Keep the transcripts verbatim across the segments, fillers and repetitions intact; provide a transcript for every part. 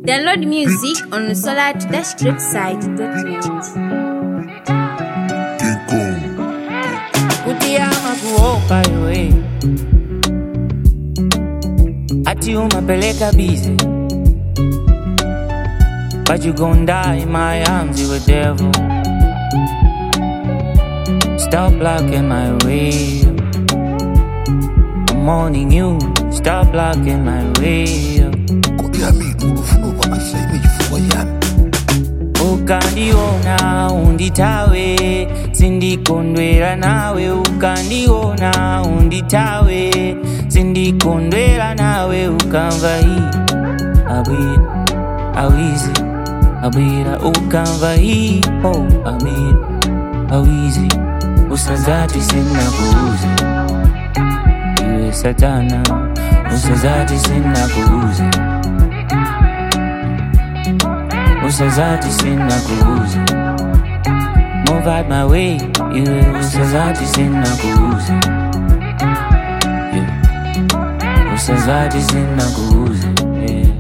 Download music on solar dash great site dot net. Kutiama kuopa yoe ati umapeleka busy, but you gon' die in my arms, you a devil. Stop blocking my way, I'm warning you, stop blocking my way. Ukandiona unditawe, sindikondwera nawe. Ukandiona unditawe, sindikondwera nawe. Ukamva hii abwira awizi abwira ukamva hii oh abwira awizi usazati sina kuuza iwe satana usazati sina kuuza usazati sina kuuza move out my way iwe usazati sina kuuza yeah. Usazati sina kuuza yeah.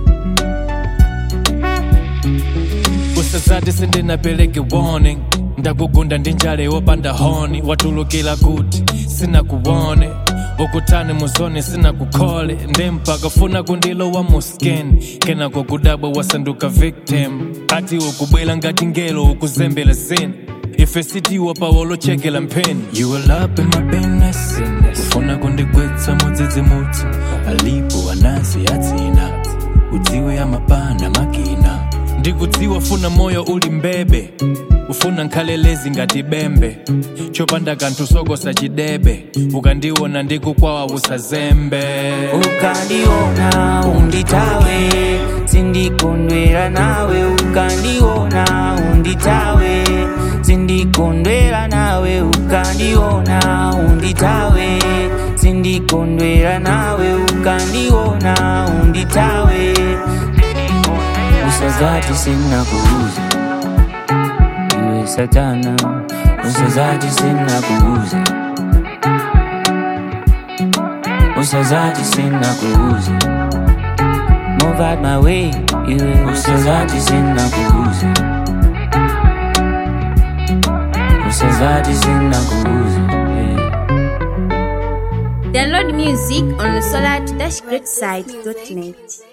Usazati sindinapeleke warning, ndakugunda ndinjale wopanda honi. Watulukila kuti sina kuwone, ukutani muzoni sina kukole. Ndempaka funa kundilo wa musken, kena kukudabwa wasanduka victim. Ati ukubwela ngati ngelo ukuzembela sin, ife siti wapa wolo chekela mpeni. You all up in my business, ufuna kundigwetsa mudzidzi mutu. Alipo anasi atina, udziwe ya mapana makina. Ndikudziwa funa moyo uli mbebe, ufuna nkhalelezi ngati bembe. Chopanda kanthu sokosa chidebe, ukandiona ndikukwawa usazembe. Ukandiona unditawe, sindikondwera nawe. Ukandiona unditawe, sindikondwera nawe. Ukandiona unditawe, sindikondwera nawe. Ukandiona unditawe, usazati sina kuuza iwe satana. Usazati sina kuuza usazati sina kuuza move out my way iwe usazati sina kuuza usazati sina kuuza yeah. Download music on solar dash great site dot net.